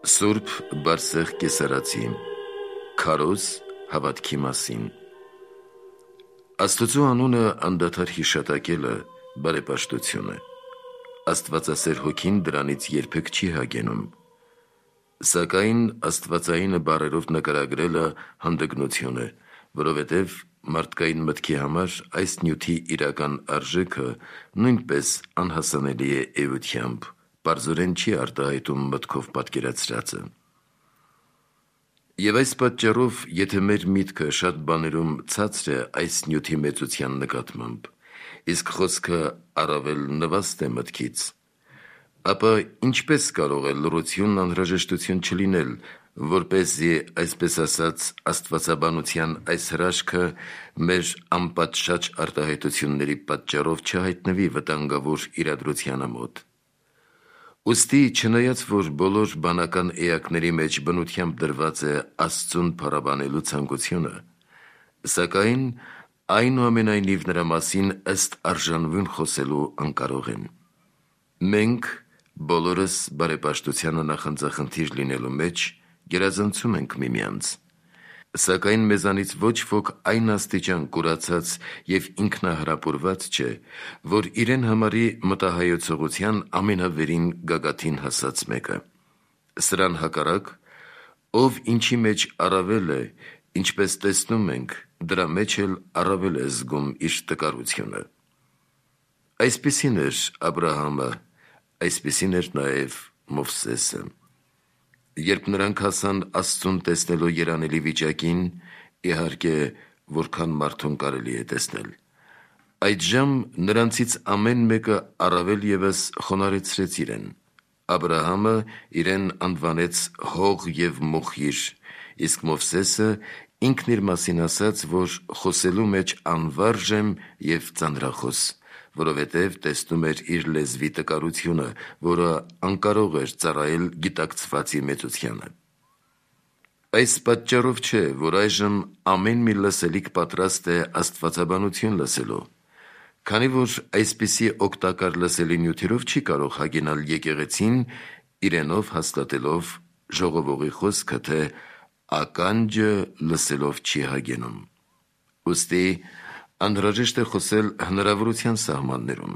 Սուրբ Բարսեղ Կեսարացի Քարոզ հավատքի մասին Աստծո անունը անդադար հիշատակելը բարեպաշտություն է։ Աստվածասեր հոգին դրանից երբեք չի հագենում, սակայն աստվածայինը բառերով նկարագրելը հանդգնություն է, որովհետև մարդկային մտքի համար այս նյութի իրական արժեքը նույնպես անհասանելի է էությամբ, պարզորեն չի արտահայտում մտքով պատկերացրածը։ Եվ այս պատճառով, եթե մեր միտքը շատ բաներում ցածր է այս նյութի մեծության նկատմամբ, իսկ խոսքը առավել նվաստ է մտքից, ապա ինչպես կարող է լռությունն անհրաժեշտություն չլինել, որպեսզի, այսպես ասած, աստվածաբանության այս հրաշքը մեր անպատշաճ արտահայտությունների պատճառով չհայտնվի վտանգավոր իրադրությանը մոտ։ Ուստի, չնայած որ բոլոր բանական էակների մեջ բնությամբ դրված է Աստծուն փառաբանելու ցանկությունը, սակայն այնուամենայնիվ նրա մասին ըստ արժանվուն խոսելու անկարող են։ Մենք բոլորս բարեպաշտությանը նախանձախնդիր լինելու մեջ գերազանցում ենք միմյանց, սակայն մեզանից ոչ ոք այն աստիճան կուրացած և ինքնահրապուրված չէ, որ իրեն համարի մտահայեցողության ամենավերին գագաթին հասած մեկը։ Սրան հակառակ, ով ինչի մեջ առավել է, ինչպես տեսնում ենք, դրա մեջ էլ առավել է զգում իր տկարությունը։ Այսպիսին էր Աբրահամը, այսպիսին էր նաև Մովսեսը։ Երբ նրանք հասան Աստծուն տեսնելու երանելի վիճակին, իհարկե, որքան մարդուն կարելի է տեսնել, այդժամ նրանցից ամեն մեկը առավել ևս խոնարհեցրեց իրեն։ Աբրահամը իրեն անվանեց հող և մոխիր, իսկ Մովսեսը ինքն իր մասին ասաց, որ խոսելու մեջ անվարժ եմ և ծանրախոս, որովհետև տեսնում էր իր լեզվի տկարությունը, որը անկարող էր ծառայել գիտակցվածի մեծությանը։ Այս պատճառով չէ, որ այժմ ամեն մի լսելիք պատրաստ է աստվածաբանություն լսելու, քանի որ այսպիսի օգտակար լսելի նյութերով չի կարող հագենալ եկեղեցին, իրենով հաստատելով ժողովողի խոսքը, թե ականջը լսելով չի հագենում։ Ուստի անհրաժեշտ է խոսել հնարավորության սահմաններում։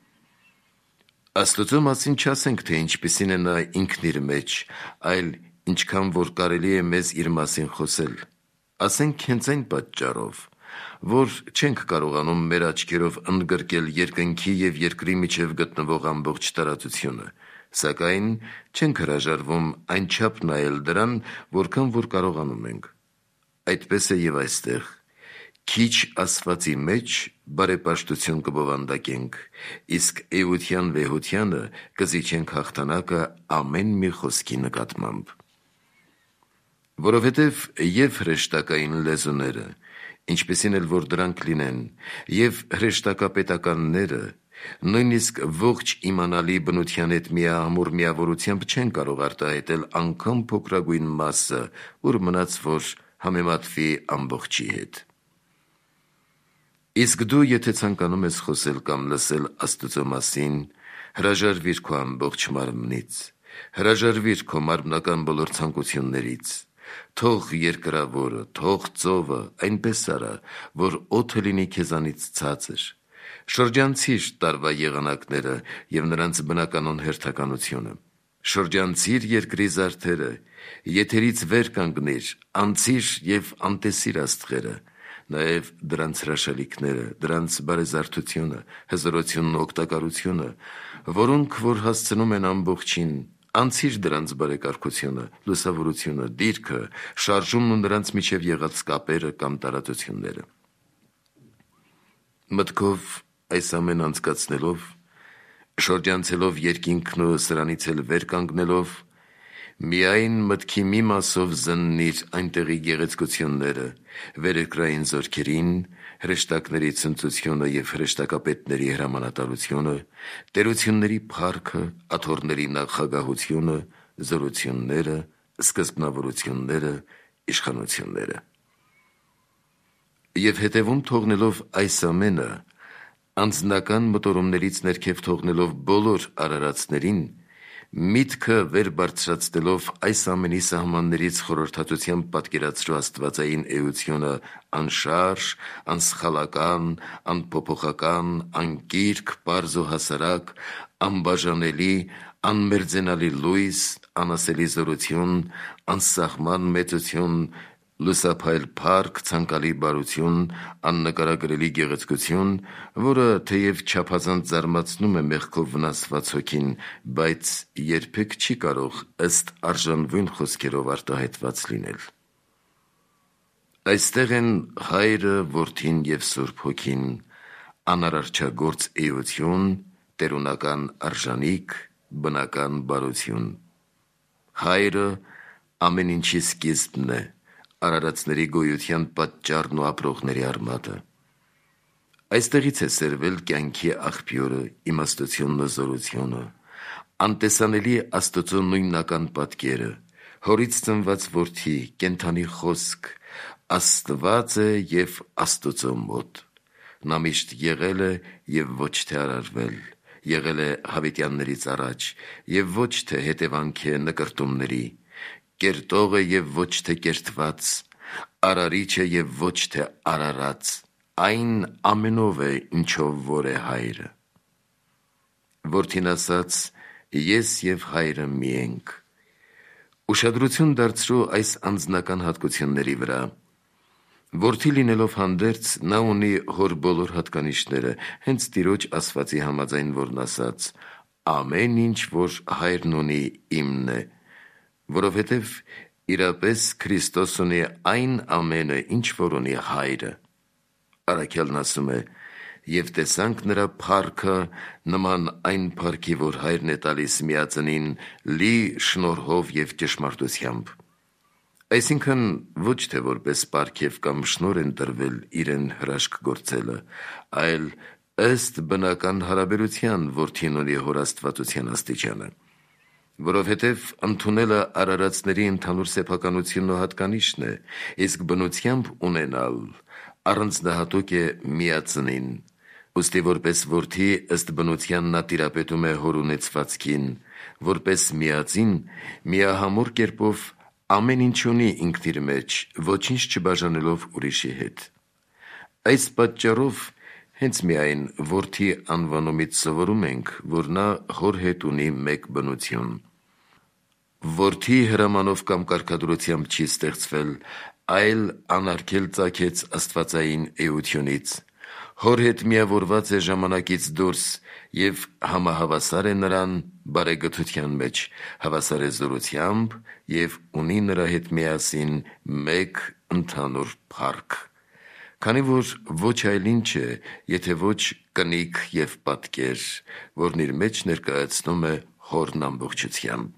Աստծո մասին չասենք, թե ինչպիսին է նա ինքն իր մեջ, այլ ինչքան որ կարելի է մեզ իր մասին խոսել, ասենք հենց այն պատճառով, որ չենք կարողանում մեր աչքերով ընդգրկել երկնքի և երկրի միջև գտնվող ամբողջ տարածությունը, սակայն չենք հրաժարվում այնչափ նայել դրան, որքան որ կարողանում ենք։ Այդպես է և այստեղ։ Քիչ ասվածի մեջ բարեպաշտություն կբովանդակենք, իսկ էության վեհությանը կզիջենք հաղթանակը ամեն մի խոսքի նկատմամբ։ Որովհետև և հրեշտակային լեզուները, ինչպիսին էլ որ դրանք լինեն, և հրեշտակապետականները, նույնիսկ ողջ իմանալի բնության հետ միահամուռ միավորությամբ չեն կարող արտահայտել անգամ փոքրագույն մասը, ուր մնաց որ համեմատվի ամբողջի հետ։ Իսկ դու, եթե ցանկանում ես խոսել կամ լսել Աստծո մասին, հրաժարվիր քո ամբողջ մարմնից, հրաժարվիր քո մարմնական բոլոր ցանկություններից, թող երկրավորը, թող ծովը այնպես արա, որ օդը լինի քեզանից ցածր, շրջանցիր տարվա եղանակները և նրանց բնականոն հերթականությունը, շրջանցիր երկրի զարդերը, եթերից վեր կանգնիր, անցիր և անտեսիր աստղերը, նաև դրանց հրաշալիքները, դրանց բարեզարդությունը, հզորությունն ու օգտակարությունը, որոնք որ հասցնում են ամբողջին, անցիր դրանց բարեկարգությունը, լուսավորությունը, դիրքը, շարժումն ու նրանց միջև եղած կապերը կամ տարածությունները։ Մտքով այս ամեն անցկացնելով, շրջանցելով երկինքն ու սրանից էլ վեր կանգնելով, միայն մտքի մի մասով զննիր այնտեղի գեղեցկությունները, վերերկրային զորքերին, հրեշտակների ցնծությունը և հրեշտակապետների հրամանատարությունը, տերությունների փառքը, աթոռների նախագահությունը, զորությունները, սկզբնավորությունները, իշխանությունները։ Եվ հետևում թողնելով այս ամենը, անձնական մտորումներից ներքև թողնելով բոլոր արարածներին, միտքը վեր բարձրացնելով այս ամենի սահմաններից խորհրդատությամբ պատկերացրու աստվածային էությունը անշարժ, անսխալական, անփոփոխական, անկիրք, պարզ ու հասարակ, անբաժանելի, անմերձենալի լույս, անասելի զորություն, անսահման մեծություն, լուսափայլ փառք, ցանկալի բարություն, աննկարագրելի գեղեցկություն, որը թեև չափազանց զարմացնում է մեղքով վնասված հոգին, բայց երբեք չի կարող ըստ արժանվույն խոսքերով արտահայտված լինել։ Այստեղ են Հայրը, Որդին և Սուրբ Հոգին, անարարչագործ էություն, տերունական արժանիք, բնական բարություն։ Հայրը ամեն ինչի սկիզբն է, արարածների գոյության պատճառն ու ապրողների արմատը։ Այստեղից է սերվել կյանքի աղբյուրը, իմաստությունն ու զորությունը, անտեսանելի Աստծո նույնական պատկերը, հորից ծնված որդի, կենդանի խոսք, Աստված է և Աստծո մոտ։ Նա միշտ եղել է և ոչ թե արարվել, եղել է հավիտյաններից առաջ և ոչ թե հետևանք է նկրտումների, կերտող է և ոչ թե կերտված, արարիչ է և ոչ թե արարած, այն ամենով է, ինչով որ է Հայրը։ Որդին ասաց. «Ես և Հայրը մի ենք»։ Ուշադրություն դարձրու այս անձնական հատկությունների վրա։ Որդի լինելով հանդերձ, նա ունի հոր բոլոր հատկանիշները, հենց Տիրոջ ասվածի համաձայն, որն ասաց. «Ամեն ինչ, որ Հայրն ունի, իմն է», որովհետև իրապես Քրիստոս ունի այն ամենը, ինչ որ ունի Հայրը։ Առաքյալն ասում է. «Եվ տեսանք նրա փառքը, նման այն փառքի, որ Հայրն է տալիս միածնին, լի շնորհով և ճշմարտությամբ»։ Այսինքն ոչ թե որպես պարգև կամ շնորհ են տրվել իրեն հրաշք գործելը, այլ ըստ բնական հարաբերության որդին ունի հոր աստվածության աստիճանը։ Որովհետև ընդունելը արարածների ընդհանուր սեփականությունն ու հատկանիշն է, իսկ բնությամբ ունենալ առանձնահատուկ է միածնին։ Ուստի որպես որդի ըստ բնության նա տիրապետում է հոր ունեցվածքին, որպես միածին միահամուռ կերպով ամեն ինչ ունի ինքն իր մեջ, ոչինչ չբաժանելով ուրիշի հետ։ Այս պատճառով հենց միայն որդի անվանումից սովորում ենք, որ նա հոր հետ ունի մեկ բնություն։ Որդի հրամանով կամ կարգադրությամբ չի ստեղծվել, այլ անարգել ծագեց աստվածային էությունից, հոր հետ միավորված է ժամանակից դուրս և համահավասար է նրան բարեգթության մեջ, հավասար է զորությամբ և ունի նրա հետ միասին մեկ ընդհանուր փառք, քանի որ ոչ այլ ինչ է, եթե ոչ կնիկ և պատկեր, որն իր մեջ ներկայացնում է հորն ամբողջությամբ։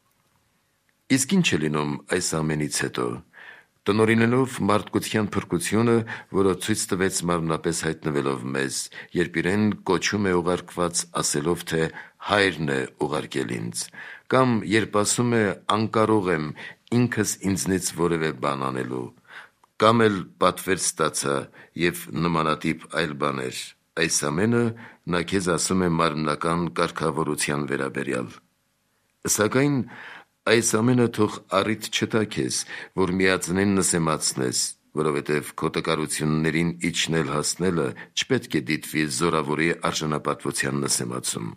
Իսկ ինչ է լինում այս ամենից հետո։ Տնօրինելով մարդկության փրկությունը, որը ցույց տվեց մարմնապես հայտնվելով մեզ, երբ իրեն կոչում է ուղարկված ասելով, թե Հայրն է ուղարկել ինձ, կամ երբ ասում է անկարող եմ ինքս ինձնից որևէ բան անելու, կամ էլ պատվեր ստացա և նմանատիպ այլ բաներ, այս ամենը նա քեզ ասում է մարմնական կարգավորության վերաբերյալ։ Սակայն այս ամենը թող առիթ չտա քեզ, որ միածնին նսեմացնես, որովհետև քո տկարություններին իջնել հասնելը չպետք է դիտվի զորավորի արժանապատվության նսեմացում։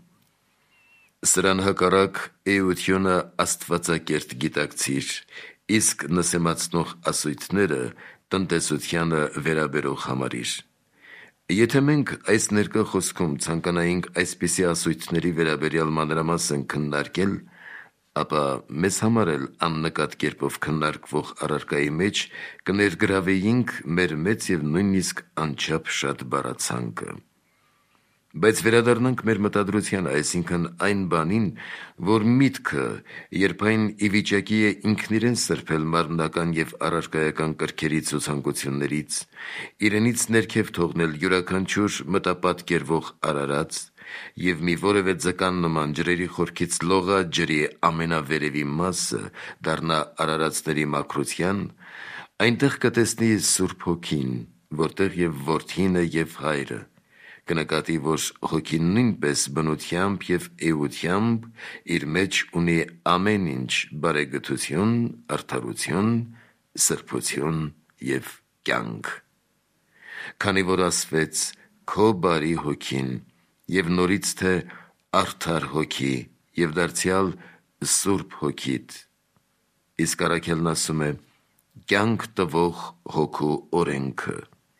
Սրան հակառակ էությունը աստվածակերտ գիտակցիր, իսկ նսեմացնող ասույթները տնտեսությանը վերաբերող համարիր։ Եթե մենք այս ներկա խոսքում ցանկանայինք այսպիսի ասույթների վերաբերյալ մանրամասն քննարկել, ապա մեզ համար էլ աննկատ կերպով քննարկվող առարկայի մեջ կներգրավեինք մեր մեծ և նույնիսկ անչափ շատ բառացանկը։ Բայց վերադառնանք մեր մտադրությանը, այսինքն այն բանին, որ միտքը, երբ այն ի վիճակի է ինքն իրեն սրբել մարմնական և առարկայական կրքերից ու ցանկություններից, իրենից ներքև թողնել յուրաքանչյուր մտապատկերվող արարած և մի որևէ ձկան նման ջրերի խորքից լողա ջրի ամենավերևի մասը դառնա արարածների մաքրության, այնտեղ կտեսնի Սուրբ Հոգին, որտեղ և Որդին է և Հայրը, կնկատի, որ հոգին նույնպես բնությամբ և էությամբ իր մեջ ունի ամեն ինչ բարեգթություն, արդարություն, սրբություն և կյանք։ Քանի որ ասվեց քո բարի հոգին և նորից թե արդար հոգի և դարձյալ սուրբ հոգիդ, իսկ առաքելն ասում է կյանք տվող հոգու օրենքը։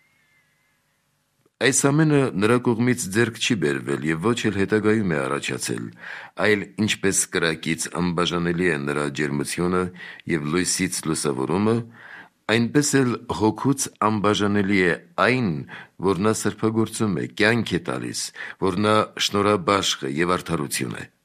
Այս ամենը նրա կողմից ձեռք չի բերվել և ոչ էլ հետագայում է առաջացել, այլ ինչպես կրակից անբաժանելի է նրա ջերմությունը և լույսից լուսավորումը, այնպես էլ հոգուց անբաժանելի է այն, որ նա սրբագործում է, կյանք է տալիս, որ նա շնորհաբաշխ է և արդարություն է։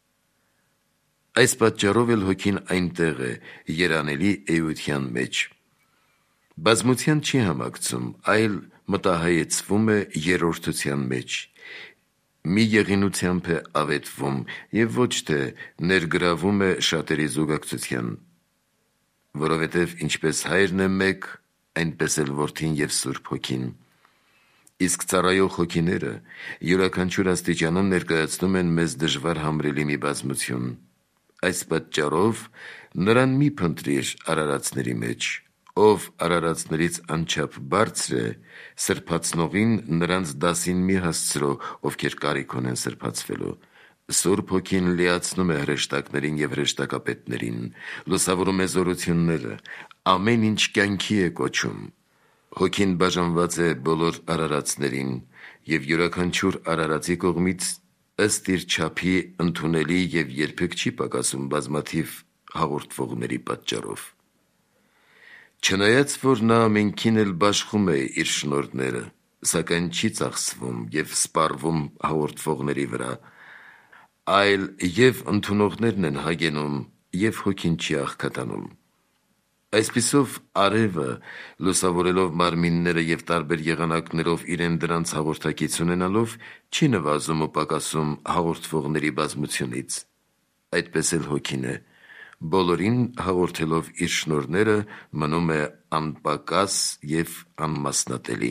Այս պատճառով էլ հոգին այնտեղ է, երանելի էության մեջ։ Բազմության չի համակցում, այլ մտահայեցվում է երրորդության մեջ, մի եղինությամբ է ավետվում և ոչ թե ներգրավում է շատերի զուգակցության, որովհետև ինչպես հայրն է մեկ, այնպես էլ որդին և Սուրբ Հոգին։ Իսկ ծառայող հոգիները յուրաքանչյուր աստիճանում ներկայացնում են մեզ դժվար համրելի մի բազմություն։ Այս պատճառով նրան մի փնտրիր արարածների մեջ, ով արարածներից անչափ բարձր է, սրբացնողին նրանց դասին մի հասցրո, ովքեր կարիք ունեն սրբացվելու։ Սուրբ Հոգին լիացնում է հրեշտակներին և հրեշտակապետներին, լուսավորում է զորությունները, ամեն ինչ կյանքի է կոչում։ Հոգին բաժանված է բոլոր արարածներին և յուրաքանչյուր արարածի կողմից ըստ իր չափի ընդունելի և երբեք չի պակասում բազմաթիվ հաղորդվողների պատճառով։ Չնայած որ նա ամենքին էլ բաշխում է իր շնորհները, սակայն չի ծախսվում և սպառվում հաղորդվողների վրա, այլ և ընդունողներն են հագենում, և հոգին չի աղքատանում։ Այսպիսով արևը, լուսավորելով մարմինները և տարբեր եղանակներով իրեն դրանց հաղորդակից ունենալով, չի նվազում ու պակասում հաղորդվողների բազմությունից։ Այդպես էլ հոգին է, բոլորին հաղորդելով իր շնորհները, մնում է անպակաս և անմասնատելի։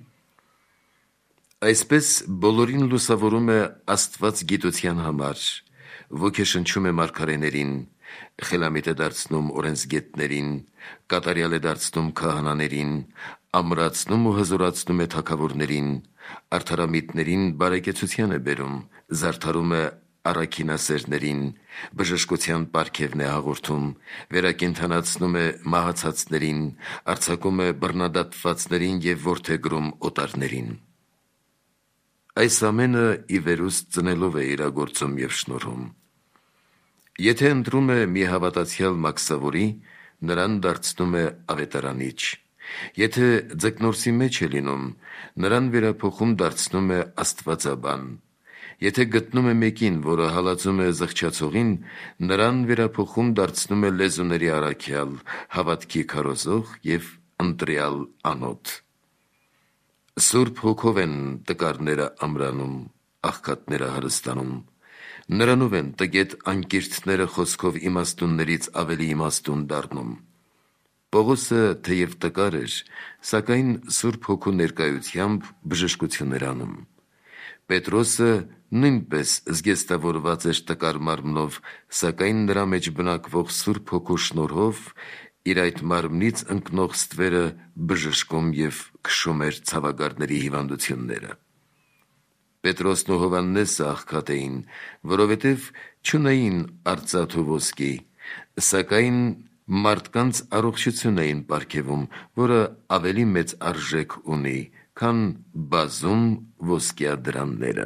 Այսպես բոլորին լուսավորում է Աստված գիտության համար, ոգեշնչում է մարգարեներին, խելամիտ է դարձնում օրենսգետներին, կատարյալ է դարձնում քահանաներին, ամրացնում ու հզորացնում է թագավորներին, արդարամիտներին բարեկեցության է բերում, զարդարում է առաքինասերներին, բժշկության պարգևն է հաղորդում, վերակենդանացնում է մահացածներին, արձակում է բռնադատվածներին և որդեգրում օտարներին։ Այս ամենը ի վերուստ ծնելով է իրագործում և շնորհում։ Եթե ընտրում է մի հավատացյալ մաքսավորի, նրան դարձնում է ավետարանիչ։ Եթե ձկնորսի մեջ է լինում, նրան վերափոխում դարձնում է աստվածաբան։ Եթե գտնում է մեկին, որը հալածում է զղջացողին, նրան վերափոխում դարձնում է լեզուների առաքյալ, հավատքի քարոզող և ընտրյալ անոթ։ Սուրբ Հոգով են տկարները ամրանում, աղքատները հարստանում, նրանով են տգետ անկիրթները խոսքով իմաստուններից ավելի իմաստուն դառնում։ Պողոսը թեև տկար էր, սակայն Սուրբ Հոգու ներկայությամբ բժշկություն էր անում։ Պետրոսը նույնպես զգեստավորված էր տկար մարմնով, սակայն նրա մեջ բնակվող Սուրբ Հոգու շնորհով իր այդ մարմնից ընկնող ստվերը բժշկում և քշում էր ցավագարների հիվանդությունները։ Պետրոսն ու Հովհաննեսը աղքատ էին, որովհետև չունեին արծաթ ու ոսկի, սակայն մարդկանց առողջություն էին պարգևում, որը ավելի մեծ արժեք ունի, քան բազում ոսկյա դրանները։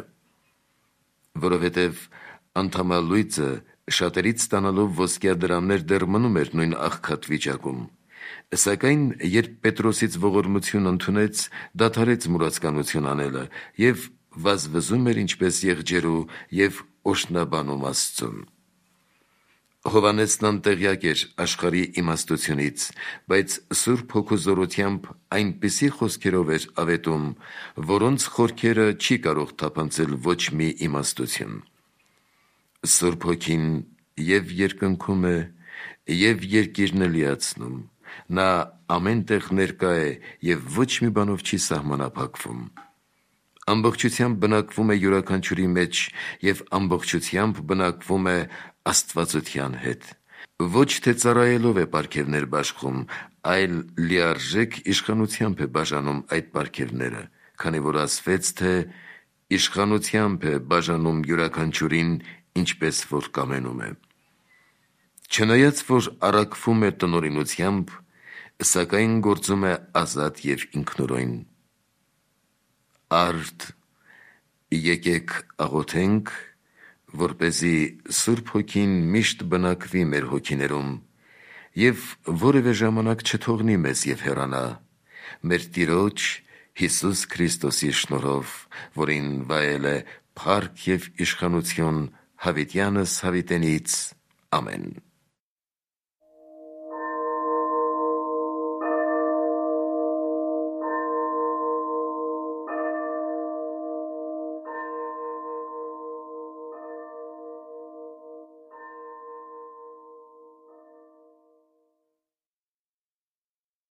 Որովհետև անդամալույծը շատերից ստանալով ոսկյա դրաններ դեռ մնում էր նույն աղքատ վիճակում, սակայն երբ Պետրոսից ողորմություն ընդունեց, դադարեց մուրացկանություն անելը և վազվզում էր ինչպես եղջերու և օրհնաբանում Աստծուն։ Հովհաննեսն անտեղյակ էր աշխարհի իմաստությունից, բայց Սուրբ Հոգու զորությամբ այնպիսի խոսքերով էր ավետում, որոնց խորքերը չի կարող թափանցել ոչ մի իմաստություն։ Սուրբ Հոգին և երկնքում է, և երկիրն է լիացնում, նա ամեն տեղ ներկա է և ոչ մի բանով չի սահմանափակվում։ ամբողջությամբ բնակվում է յուրաքանչյուրի մեջ և ամբողջությամբ բնակվում է աստվածության հետ։ Ոչ թե ծառայելով է պարգևներ բաշխում, այլ լիարժեք իշխանությամբ է բաժանում այդ պարգևները, քանի որ ասվեց, թե իշխանությամբ է բաժանում յուրաքանչյուրին, ինչպես որ կամենում է։ Չնայած որ առաքվում է տնօրինությամբ, սակայն գործում է ազատ և ինքնուրույն։ Արդ, եկեք աղոթենք, որպեսզի Սուրբ Հոգին միշտ բնակվի մեր հոգիներում և որևէ ժամանակ չթողնի մեզ և հեռանա, մեր Տիրոջ Հիսուս Քրիստոսի շնորհով, որին վայել է փառք և իշխանություն հավիտյանս հավիտենից։ Ամեն։